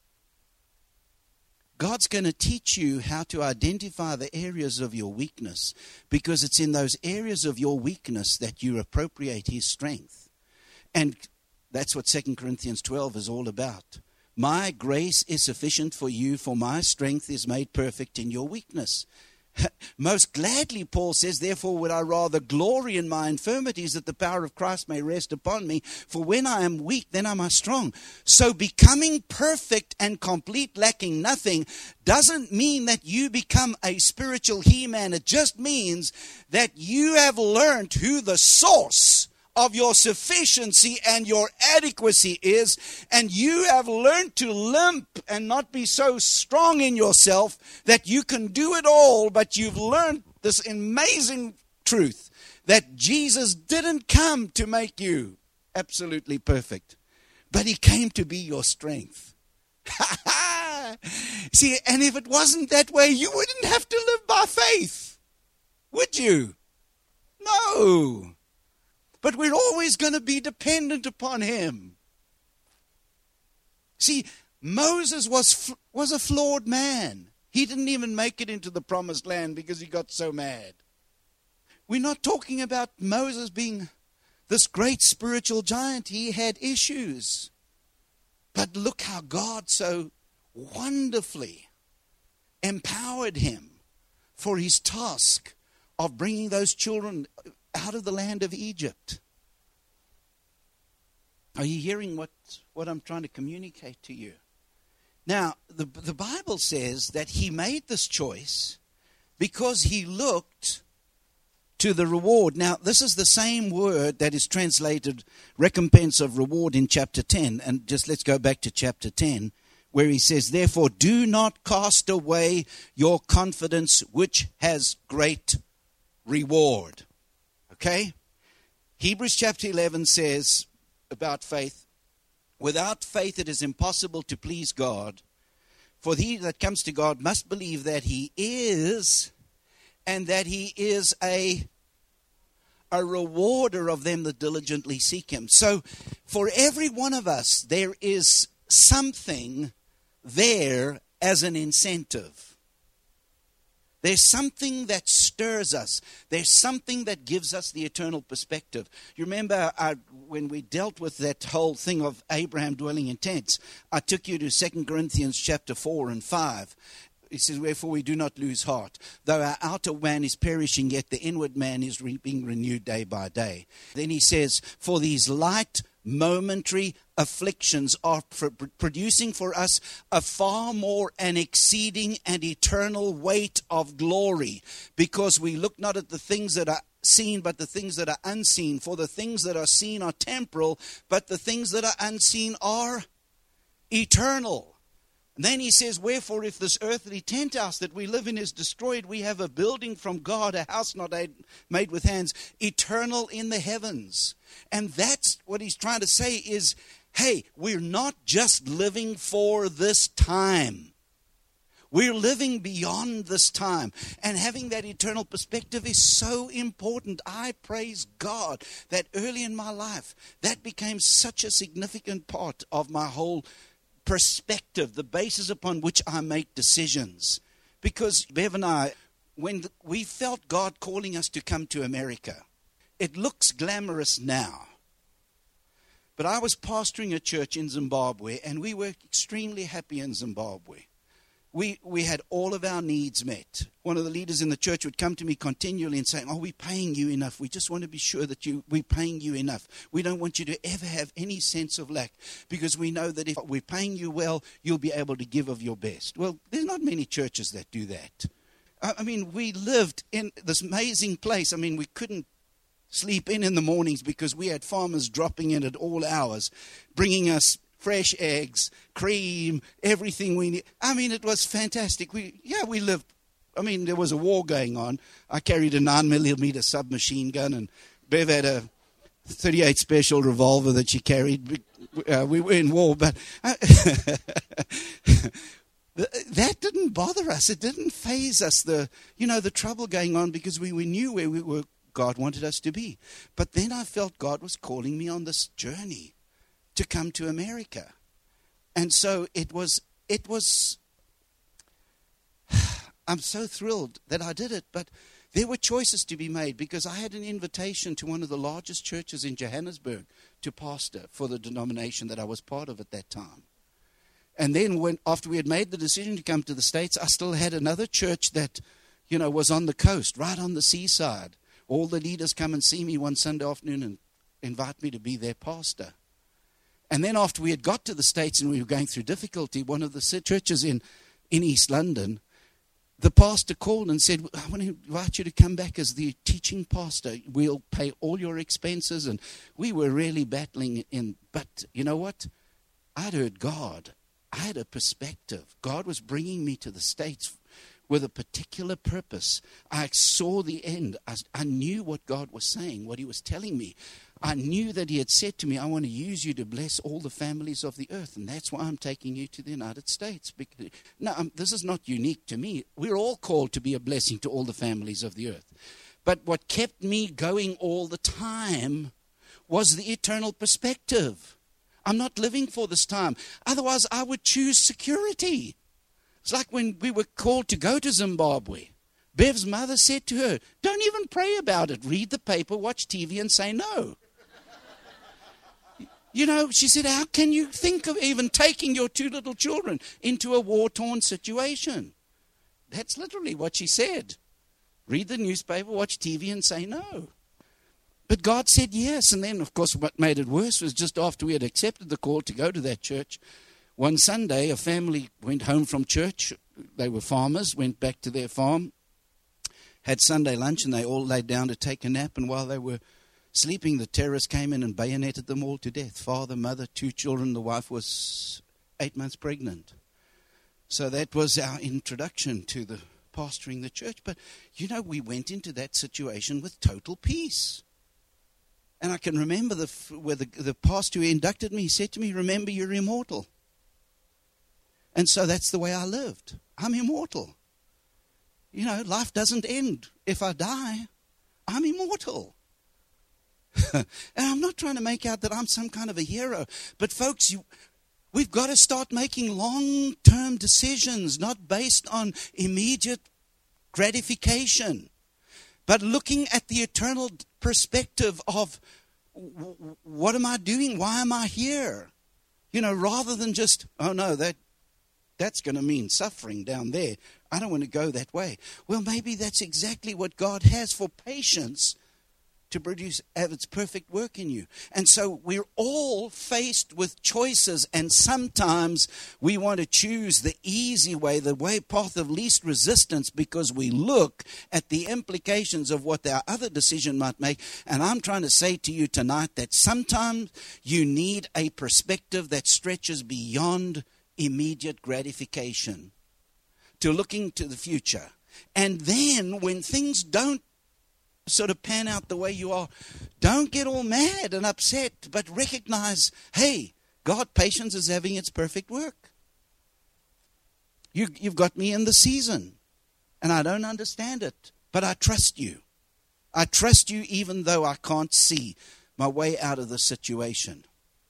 God's going to teach you how to identify the areas of your weakness, because it's in those areas of your weakness that you appropriate his strength. And that's what 2 Corinthians 12 is all about. My grace is sufficient for you, for my strength is made perfect in your weakness. Most gladly, Paul says, therefore would I rather glory in my infirmities, that the power of Christ may rest upon me. For when I am weak, then am I strong. So becoming perfect and complete, lacking nothing, doesn't mean that you become a spiritual he-man. It just means that you have learned who the source of your sufficiency and your adequacy is, and you have learned to limp and not be so strong in yourself that you can do it all, but you've learned this amazing truth that Jesus didn't come to make you absolutely perfect, but he came to be your strength. See, and if it wasn't that way, you wouldn't have to live by faith, would you? No. But we're always going to be dependent upon him. See, Moses was a flawed man. He didn't even make it into the promised land because he got so mad. We're not talking about Moses being this great spiritual giant. He had issues. But look how God so wonderfully empowered him for his task of bringing those children out of the land of Egypt. Are you hearing what I'm trying to communicate to you? Now, the Bible says that he made this choice because he looked to the reward. Now, this is the same word that is translated recompense of reward in chapter 10. And just let's go back to chapter 10, where he says, therefore, do not cast away your confidence, which has great reward. Okay? Hebrews chapter 11 says about faith, without faith it is impossible to please God. For he that comes to God must believe that he is, and that he is a rewarder of them that diligently seek him. So for every one of us, there is something there as an incentive. There's something that stirs us. There's something that gives us the eternal perspective. You remember when we dealt with that whole thing of Abraham dwelling in tents, I took you to 2 Corinthians chapter 4 and 5. It says, wherefore we do not lose heart. Though our outer man is perishing, yet the inward man is being renewed day by day. Then he says, for these light momentary afflictions are producing for us a far more and exceeding and eternal weight of glory, because we look not at the things that are seen, but the things that are unseen. For the things that are seen are temporal, but the things that are unseen are eternal. And then he says, wherefore if this earthly tent house that we live in is destroyed, we have a building from God, a house not made with hands, eternal in the heavens. And that's what he's trying to say is, hey, we're not just living for this time. We're living beyond this time. And having that eternal perspective is so important. I praise God that early in my life, that became such a significant part of my whole perspective, the basis upon which I make decisions. Because Bev and I, when we felt God calling us to come to America, it looks glamorous now. But I was pastoring a church in Zimbabwe, and we were extremely happy in Zimbabwe. We had all of our needs met. One of the leaders in the church would come to me continually and say, are we paying you enough? We just want to be sure that we're paying you enough. We don't want you to ever have any sense of lack, because we know that if we're paying you well, you'll be able to give of your best. Well, there's not many churches that do that. I mean, we lived in this amazing place. I mean, we couldn't sleep in the mornings because we had farmers dropping in at all hours, bringing us fresh eggs, cream, everything we need. I mean, it was fantastic. We lived. I mean, there was a war going on. I carried a 9mm submachine gun, and Bev had a 38 special revolver that she carried. We were in war, but that didn't bother us. It didn't faze us. The trouble going on, because we knew where we were. God wanted us to be. But then I felt God was calling me on this journey to come to America. And so it was I'm so thrilled that I did it, but there were choices to be made, because I had an invitation to one of the largest churches in Johannesburg to pastor for the denomination that I was part of at that time. And then after we had made the decision to come to the States, I still had another church that, was on the coast, right on the seaside. All the leaders come and see me one Sunday afternoon and invite me to be their pastor. And then after we had got to the States and we were going through difficulty, one of the churches in East London, the pastor called and said, I want to invite you to come back as the teaching pastor. We'll pay all your expenses. And we were really battling but you know what? I'd heard God. I had a perspective. God was bringing me to the States with a particular purpose. I saw the end. I knew what God was saying, what he was telling me. I knew that he had said to me, I want to use you to bless all the families of the earth. And that's why I'm taking you to the United States. No, this is not unique to me. We're all called to be a blessing to all the families of the earth. But what kept me going all the time was the eternal perspective. I'm not living for this time. Otherwise, I would choose security. It's like when we were called to go to Zimbabwe. Bev's mother said to her, don't even pray about it. Read the paper, watch TV, and say no. You know, she said, how can you think of even taking your 2 little children into a war-torn situation? That's literally what she said. Read the newspaper, watch TV, and say no. But God said yes. And then, of course, what made it worse was just after we had accepted the call to go to that church, one Sunday, a family went home from church. They were farmers, went back to their farm, had Sunday lunch, and they all laid down to take a nap. And while they were sleeping, the terrorists came in and bayoneted them all to death. Father, mother, 2 children. The wife was 8 months pregnant. So that was our introduction to the pastoring the church. But, you know, we went into that situation with total peace. And I can remember the pastor who inducted me, he said to me, remember, you're immortal. And so that's the way I lived. I'm immortal. You know, life doesn't end. If I die, I'm immortal. And I'm not trying to make out that I'm some kind of a hero. But folks, we've got to start making long-term decisions, not based on immediate gratification, but looking at the eternal perspective of what am I doing? Why am I here? You know, rather than just, oh no, that's going to mean suffering down there. I don't want to go that way. Well, maybe that's exactly what God has for patience to have its perfect work in you. And so we're all faced with choices, and sometimes we want to choose the easy way, the path of least resistance, because we look at the implications of what our other decision might make. And I'm trying to say to you tonight that sometimes you need a perspective that stretches beyond immediate gratification to looking to the future. And then when things don't sort of pan out the way you are, don't get all mad and upset, but recognize, hey, God, patience is having its perfect work. You've got me in the season, and I don't understand it, but I trust you. I trust you even though I can't see my way out of the situation.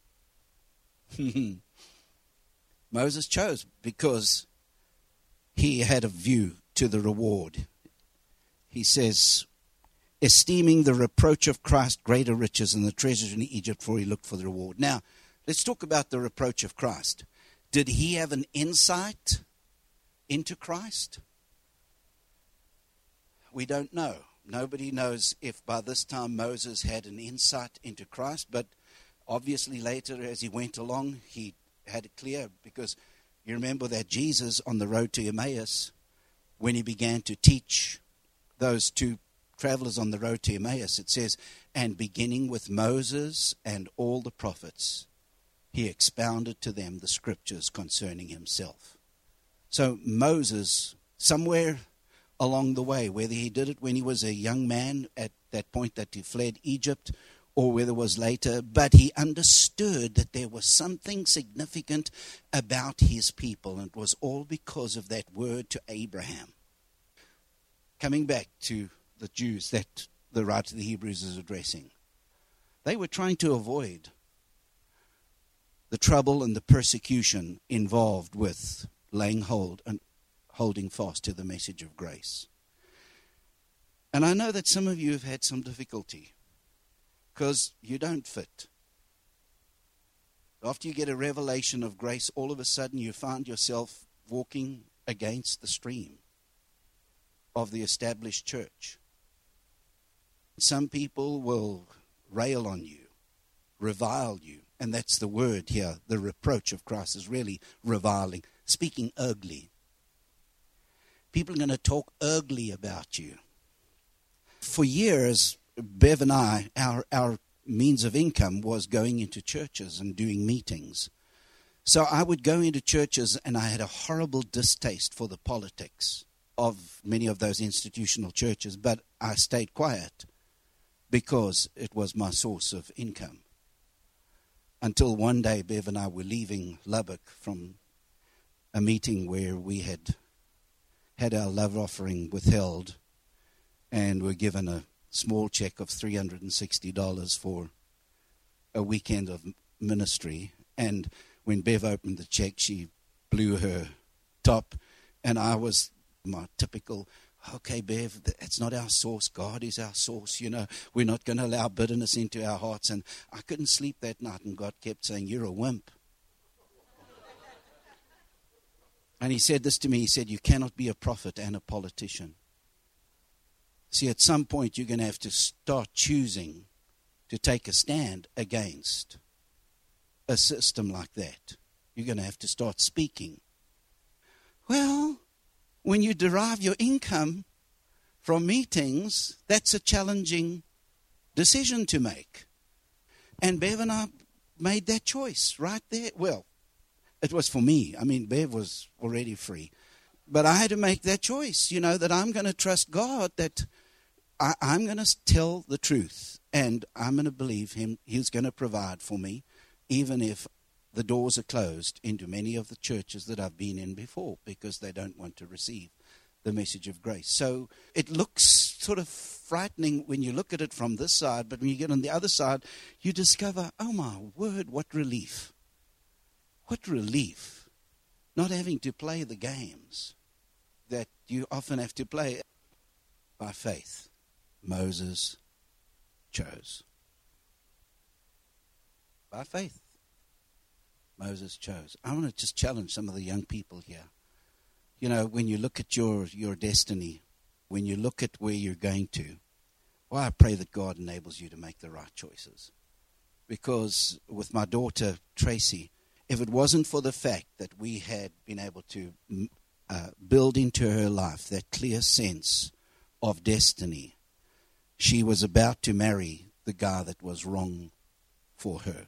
Moses chose because he had a view to the reward. He says, esteeming the reproach of Christ greater riches than the treasures in Egypt, for he looked for the reward. Now, let's talk about the reproach of Christ. Did he have an insight into Christ? We don't know. Nobody knows if by this time Moses had an insight into Christ, but obviously later as he went along, he had it clear, because you remember that Jesus on the road to Emmaus, when he began to teach those 2 travelers on the road to Emmaus, it says, and beginning with Moses and all the prophets, he expounded to them the scriptures concerning himself. So Moses, somewhere along the way, whether he did it when he was a young man at that point that he fled Egypt, or whether it was later, but he understood that there was something significant about his people, and it was all because of that word to Abraham. Coming back to the Jews that the writer of the Hebrews is addressing, they were trying to avoid the trouble and the persecution involved with laying hold and holding fast to the message of grace. And I know that some of you have had some difficulty because you don't fit. After you get a revelation of grace, all of a sudden you find yourself walking against the stream of the established church. Some people will rail on you, revile you, and that's the word here. The reproach of Christ is really reviling, speaking ugly. People are going to talk ugly about you. For years, Bev and I, our means of income was going into churches and doing meetings. So I would go into churches and I had a horrible distaste for the politics of many of those institutional churches, but I stayed quiet because it was my source of income. Until one day, Bev and I were leaving Lubbock from a meeting where we had our love offering withheld and were given a small check of $360 for a weekend of ministry. And when Bev opened the check, she blew her top, and I was my typical, okay, Bev, it's not our source. God is our source. We're not going to allow bitterness into our hearts. And I couldn't sleep that night, and God kept saying, you're a wimp. And he said this to me. He said, you cannot be a prophet and a politician. See, at some point, you're going to have to start choosing to take a stand against a system like that. You're going to have to start speaking. Well, when you derive your income from meetings, that's a challenging decision to make. And Bev and I made that choice right there. Well, it was for me. I mean, Bev was already free. But I had to make that choice, that I'm going to trust God, that I'm going to tell the truth. And I'm going to believe him. He's going to provide for me, even if the doors are closed into many of the churches that I've been in before, because they don't want to receive the message of grace. So it looks sort of frightening when you look at it from this side, but when you get on the other side, you discover, oh my word, what relief. What relief. Not having to play the games that you often have to play by faith. Moses chose. By faith. Moses chose. I want to just challenge some of the young people here. When you look at your destiny, when you look at where you're going to, well, I pray that God enables you to make the right choices. Because with my daughter, Tracy, if it wasn't for the fact that we had been able to build into her life that clear sense of destiny, she was about to marry the guy that was wrong for her.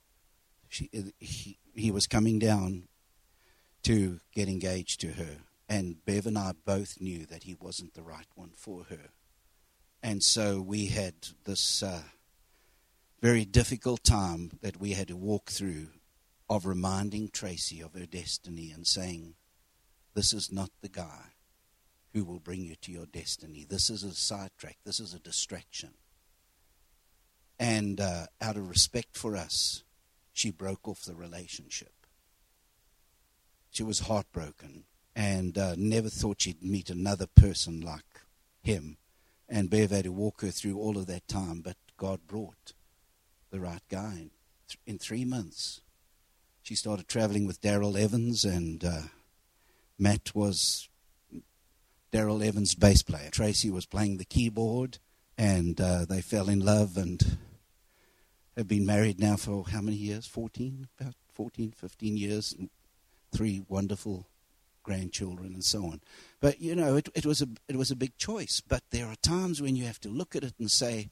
He was coming down to get engaged to her. And Bev and I both knew that he wasn't the right one for her. And so we had this very difficult time that we had to walk through of reminding Tracy of her destiny and saying, this is not the guy who will bring you to your destiny. This is a sidetrack. This is a distraction. And out of respect for us, she broke off the relationship. She was heartbroken and never thought she'd meet another person like him. And Bev had to walk her through all of that time, but God brought the right guy. In 3 months, she started traveling with Daryl Evans, and Matt was Daryl Evans' bass player. Tracy was playing the keyboard, and they fell in love and have been married now for how many years? 14? About 14, 15 years. 3 wonderful grandchildren and so on. But, it was a big choice. But there are times when you have to look at it and say,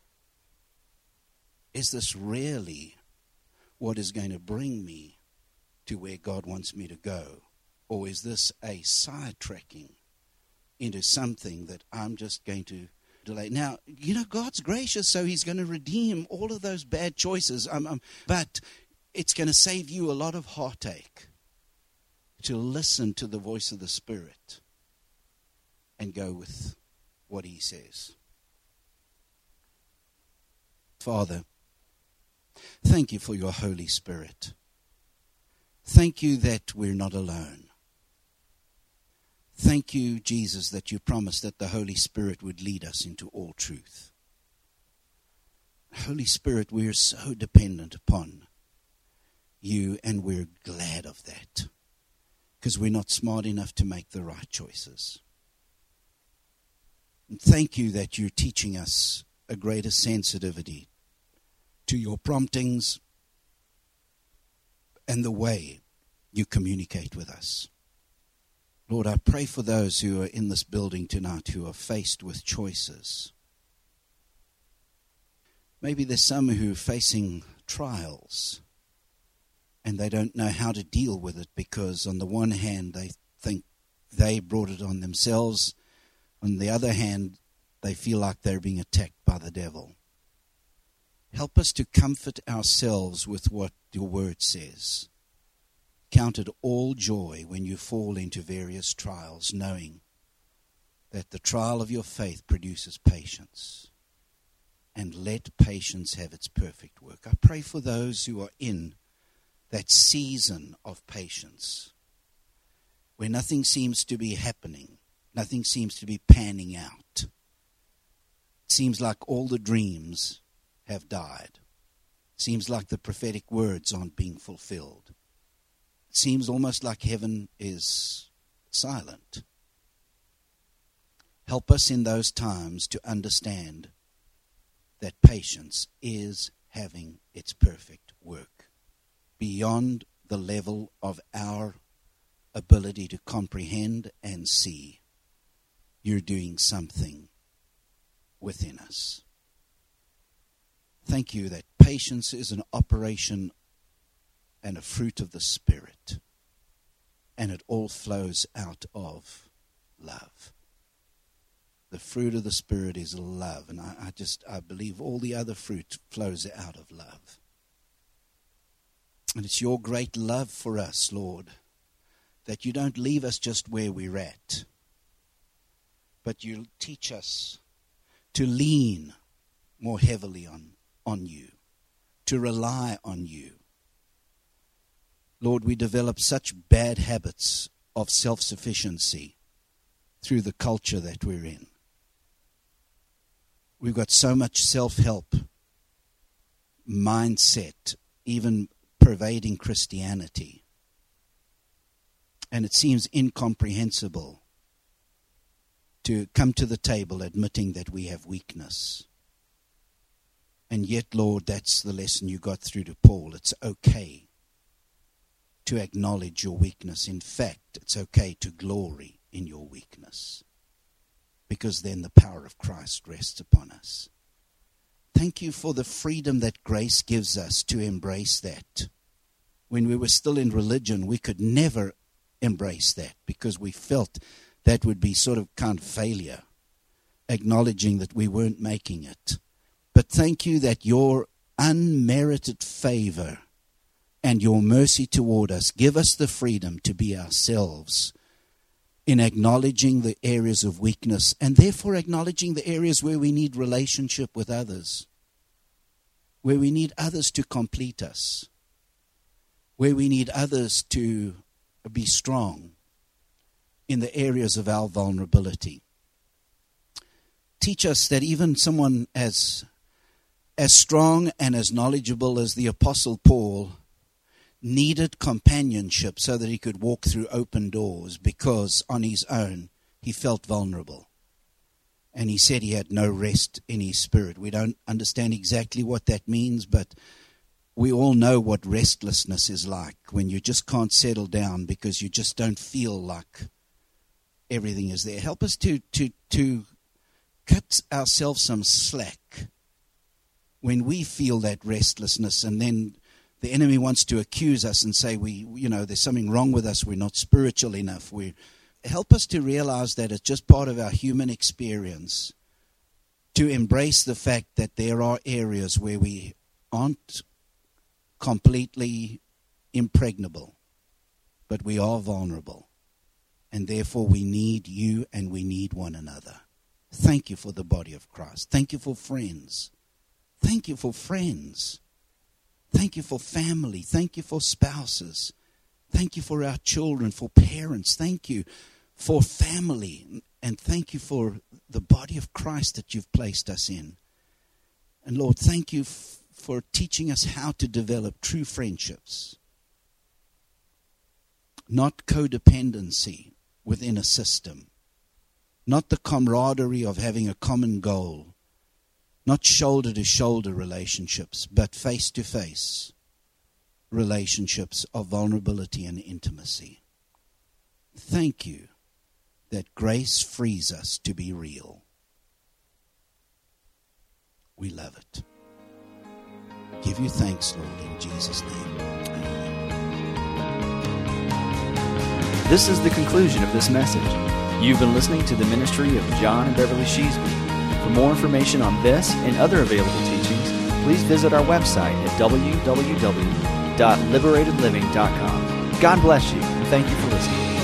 is this really what is going to bring me to where God wants me to go? Or is this a sidetracking into something that I'm just going to delay? Now, God's gracious, so he's going to redeem all of those bad choices. But it's going to save you a lot of heartache to listen to the voice of the Spirit and go with what he says. Father, thank you for your Holy Spirit. Thank you that we're not alone. Thank you, Jesus, that you promised that the Holy Spirit would lead us into all truth. Holy Spirit, we are so dependent upon you, and we're glad of that, because we're not smart enough to make the right choices. And thank you that you're teaching us a greater sensitivity to your promptings and the way you communicate with us. Lord, I pray for those who are in this building tonight who are faced with choices. Maybe there's some who are facing trials and they don't know how to deal with it, because on the one hand they think they brought it on themselves. On the other hand, they feel like they're being attacked by the devil. Help us to comfort ourselves with what your word says. Count it all joy when you fall into various trials, knowing that the trial of your faith produces patience. And let patience have its perfect work. I pray for those who are in that season of patience, where nothing seems to be happening, nothing seems to be panning out. It seems like all the dreams have died. It seems like the prophetic words aren't being fulfilled. It seems almost like heaven is silent. Help us in those times to understand that patience is having its perfect work beyond the level of our ability to comprehend and see. You're doing something within us. Thank you that patience is an operation and a fruit of the Spirit, and it all flows out of love. The fruit of the Spirit is love, and I believe all the other fruit flows out of love. And it's your great love for us, Lord, that you don't leave us just where we're at, but you teach us to lean more heavily on you, to rely on you. Lord, we develop such bad habits of self-sufficiency through the culture that we're in. We've got so much self-help mindset, even pervading Christianity. And it seems incomprehensible to come to the table admitting that we have weakness. And yet, Lord, that's the lesson you got through to Paul. It's okay to acknowledge your weakness. In fact, it's okay to glory in your weakness, because then the power of Christ rests upon us. Thank you for the freedom that grace gives us to embrace that. When we were still in religion, we could never embrace that because we felt that would be sort of kind of failure, acknowledging that we weren't making it. But thank you that your unmerited favor and your mercy toward us give us the freedom to be ourselves in acknowledging the areas of weakness, and therefore acknowledging the areas where we need relationship with others, where we need others to complete us, where we need others to be strong in the areas of our vulnerability. Teach us that even someone as strong and as knowledgeable as the Apostle Paul needed companionship so that he could walk through open doors, because on his own he felt vulnerable. And he said he had no rest in his spirit. We don't understand exactly what that means, but we all know what restlessness is like, when you just can't settle down because you just don't feel like everything is there. Help us to cut ourselves some slack when we feel that restlessness, and then the enemy wants to accuse us and say there's something wrong with us, we're not spiritual enough. Help us to realize that it's just part of our human experience to embrace the fact that there are areas where we aren't completely impregnable, but we are vulnerable. And therefore we need you and we need one another. Thank you for the body of Christ. Thank you for friends. Thank you for friends. Thank you for family. Thank you for spouses. Thank you for our children, for parents. Thank you for family. And thank you for the body of Christ that you've placed us in. And Lord, thank you for teaching us how to develop true friendships. Not codependency within a system. Not the camaraderie of having a common goal. Not shoulder-to-shoulder relationships, but face-to-face relationships of vulnerability and intimacy. Thank you that grace frees us to be real. We love it. Give you thanks, Lord, in Jesus' name. Amen. This is the conclusion of this message. You've been listening to the ministry of John and Beverly Sheasby. For more information on this and other available teachings, please visit our website at www.liberatedliving.com. God bless you, and thank you for listening.